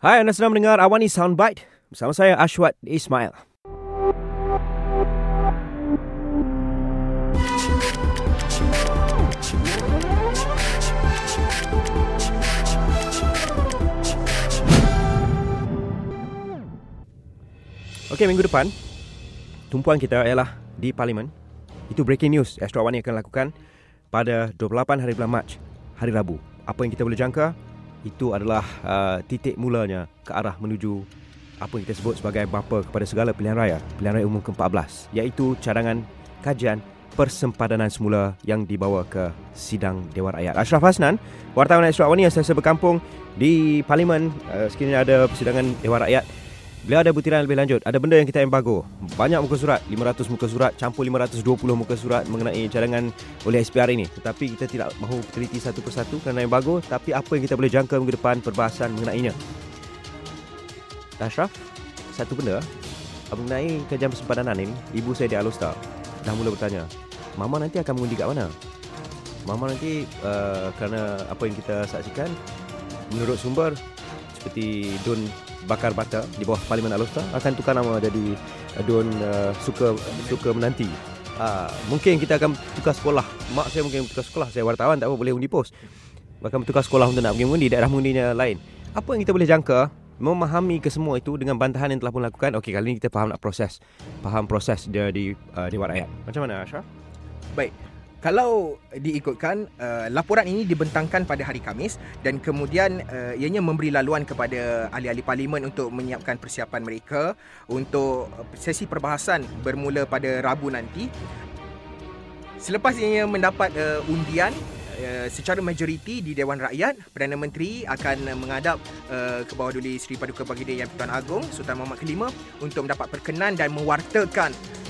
Hai, anda sedang mendengar Awani Soundbite bersama saya Ashwat Ismail. Okey, minggu depan tumpuan kita ialah di Parlimen. Itu breaking news Astro Awani akan lakukan pada 28 hari bulan Mac, hari Rabu. Apa yang kita boleh jangka, itu adalah titik mulanya ke arah menuju apa yang kita sebut sebagai bumper kepada segala pilihan raya umum ke-14, iaitu cadangan kajian persempadanan semula yang dibawa ke sidang Dewan Rakyat. Ashraf Hasnan, wartawan Astro Awani yang sentiasa berkampung di Parlimen, sekiranya ada persidangan Dewan Rakyat. Beliau ada butiran lebih lanjut. Ada benda yang kita embargo. Banyak muka surat, 500 muka surat, campur 520 muka surat mengenai cadangan oleh SPR ini. Tetapi kita tidak mahu teliti satu persatu kerana embargo. Tapi apa yang kita boleh jangka minggu depan perbahasan mengenainya. Ashraf, satu benda mengenai kajian persempadanan ini, ibu saya di Alostar dah mula bertanya, Mama nanti akan mengundi kat mana? Mama nanti kerana apa yang kita saksikan, menurut sumber seperti Dun Bakar Bata di bawah Parlimen Alostar akan tukar nama jadi Dun suka menanti. Mungkin kita akan tukar sekolah. Mak saya mungkin tukar sekolah. Saya wartawan, tak apa, boleh undi pos. Bahkan bertukar sekolah untuk nak pergi mengundi, daerah mengundinya lain. Apa yang kita boleh jangka, memahami kesemua itu dengan bantahan yang telah pun lakukan. Okey, kali ini kita faham proses dia di Dewan Rakyat. Macam mana, Ashraf? Baik. Kalau diikutkan, laporan ini dibentangkan pada hari Khamis dan kemudian ianya memberi laluan kepada ahli-ahli parlimen untuk menyiapkan persiapan mereka untuk sesi perbahasan bermula pada Rabu nanti. Selepas ianya mendapat undian secara majoriti di Dewan Rakyat, Perdana Menteri akan menghadap ke bawah Duli Seri Paduka Baginda Yang Pertuan Agong Sultan Mahmud V untuk mendapat perkenan dan mewartakan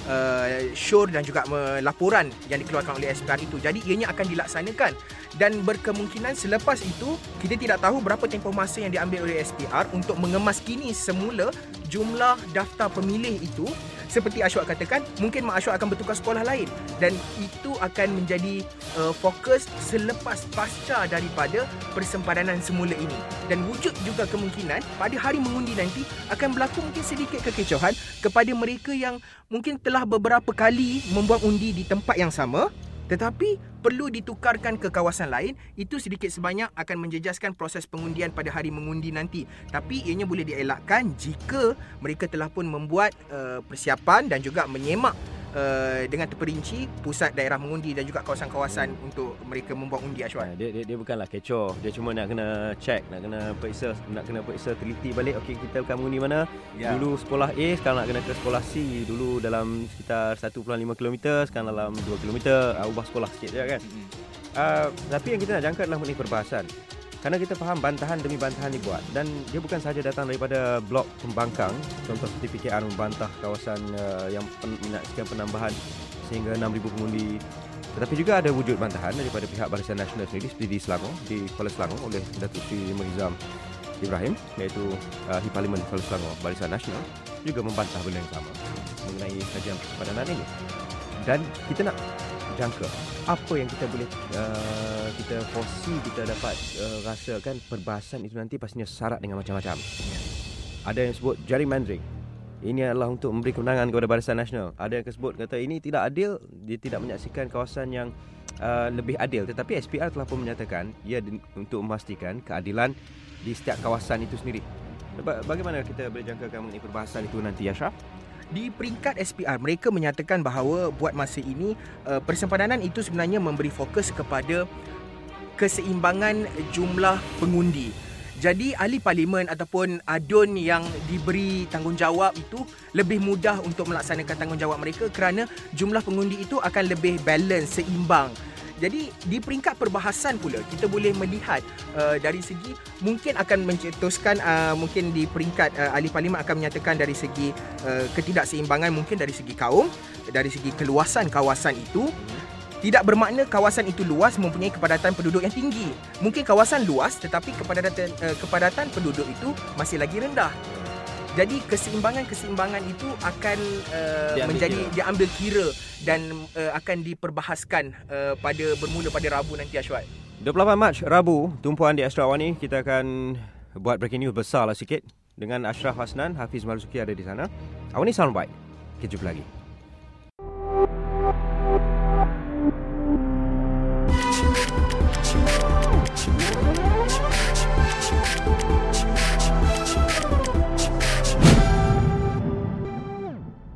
syur dan juga laporan yang dikeluarkan oleh SPR itu. Jadi ianya akan dilaksanakan dan berkemungkinan selepas itu kita tidak tahu berapa tempoh masa yang diambil oleh SPR untuk mengemaskini semula jumlah daftar pemilih itu. Seperti Ashwat katakan, mungkin Mak Ashwat akan bertukar sekolah lain dan itu akan menjadi fokus selepas pasca daripada persempadanan semula ini. Dan wujud juga kemungkinan pada hari mengundi nanti akan berlaku mungkin sedikit kekecauan kepada mereka yang mungkin telah beberapa kali membuang undi di tempat yang sama tetapi perlu ditukarkan ke kawasan lain. Itu sedikit sebanyak akan menjejaskan proses pengundian pada hari mengundi nanti. Tapi ianya boleh dielakkan jika mereka telah pun membuat persiapan dan juga menyemak dengan terperinci pusat daerah mengundi dan juga kawasan-kawasan untuk mereka membuat undi, Ashwat. Dia bukanlah kecoh. Dia cuma nak kena check, nak kena periksa teliti balik. Okey, kita akan mengundi mana? Dulu sekolah A, sekarang nak kena ke sekolah C. Dulu dalam sekitar 1.5 km, sekarang dalam 2 km. Ubah sekolah sikit je kan. Tapi yang kita nak jangka adalah mengenai perbahasan. Kerana kita faham bantahan demi bantahan dibuat dan dia bukan sahaja datang daripada blok pembangkang. Contoh seperti PKR membantah kawasan yang menyaksikan penambahan sehingga 6,000 pengundi. Tetapi juga ada wujud bantahan daripada pihak Barisan Nasional sendiri seperti di Selangor, di Kuala Selangor oleh Datuk Seri Mirzam Ibrahim, iaitu di Parlimen Kuala Selangor. Barisan Nasional juga membantah benda yang sama mengenai kajian persempadanan ini. Dan kita nak jangka apa yang kita boleh kita foresee, kita dapat rasakan perbahasan itu nanti pastinya syarat dengan macam-macam. Ada yang sebut gerrymandering. Ini adalah untuk memberi kemenangan kepada Barisan Nasional. Ada yang sebut kata ini tidak adil, dia tidak menyaksikan kawasan yang lebih adil. Tetapi SPR telah pun menyatakan ia untuk memastikan keadilan di setiap kawasan itu sendiri. Bagaimana kita boleh jangkakan mengenai perbahasan itu nanti, Ashraf? Di peringkat SPR, mereka menyatakan bahawa buat masa ini persempadanan itu sebenarnya memberi fokus kepada keseimbangan jumlah pengundi. Jadi ahli parlimen ataupun adun yang diberi tanggungjawab itu lebih mudah untuk melaksanakan tanggungjawab mereka kerana jumlah pengundi itu akan lebih balance, seimbang. Jadi di peringkat perbahasan pula kita boleh melihat dari segi mungkin akan mencetuskan mungkin di peringkat ahli parlimen akan menyatakan dari segi ketidakseimbangan mungkin dari segi kaum, dari segi keluasan kawasan itu. Tidak bermakna kawasan itu luas mempunyai kepadatan penduduk yang tinggi. Mungkin kawasan luas tetapi kepadatan penduduk itu masih lagi rendah. Jadi keseimbangan itu akan diambil kira dan akan diperbahaskan bermula pada Rabu nanti, Ashwat. 28 Mac Rabu, tumpuan di Astro Awani, kita akan buat breaking news besar lah sikit. Dengan Ashraf Hasnan, Hafiz Marzuki ada di sana. Awak ni soundbite. Kita jumpa lagi.